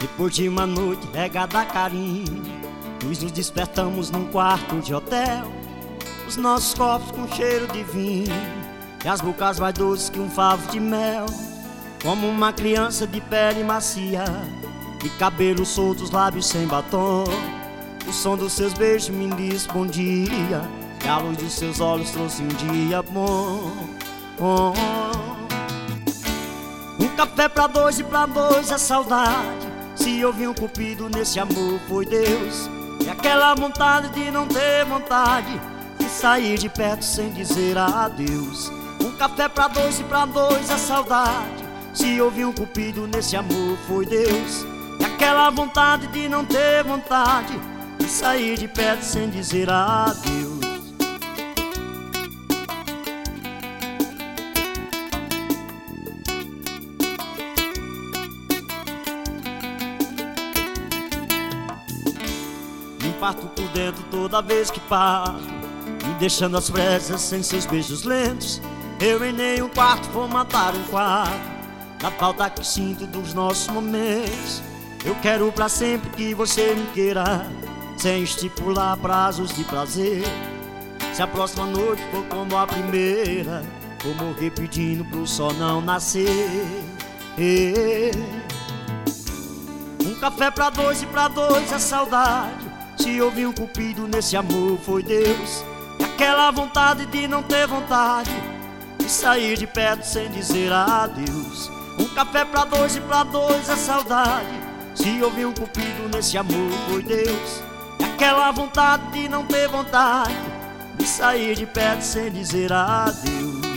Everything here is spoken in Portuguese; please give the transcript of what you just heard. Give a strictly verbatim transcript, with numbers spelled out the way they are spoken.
Depois de uma noite regada a carinho, nós nos despertamos num quarto de hotel, os nossos copos com cheiro de vinho e as bocas mais doces que um favo de mel. Como uma criança de pele macia e cabelos soltos, lábios sem batom. O som dos seus beijos me disse bom dia e a luz dos seus olhos trouxe um dia bom. Oh, oh. Um café pra dois e pra dois é saudade. Se houve um cupido nesse amor foi Deus. E aquela vontade de não ter vontade de sair de perto sem dizer adeus. Um café pra dois e pra dois é saudade. Se houve um cupido nesse amor foi Deus. E aquela vontade de não ter vontade de sair de perto sem dizer adeus. Me parto por dentro toda vez que passo, me deixando as presas sem seus beijos lentos. Eu em nenhum quarto vou matar um quarto da falta que sinto dos nossos momentos. Eu quero pra sempre que você me queira, sem estipular prazos de prazer. Se a próxima noite for como a primeira, vou morrer pedindo pro sol não nascer. Um café pra dois e pra dois é saudade. Se houve um cupido nesse amor foi Deus. E aquela vontade de não ter vontade de sair de perto sem dizer adeus. Um café pra dois e pra dois é saudade. Se houve um cupido nesse amor foi Deus. E aquela vontade de não ter vontade de sair de perto sem dizer adeus.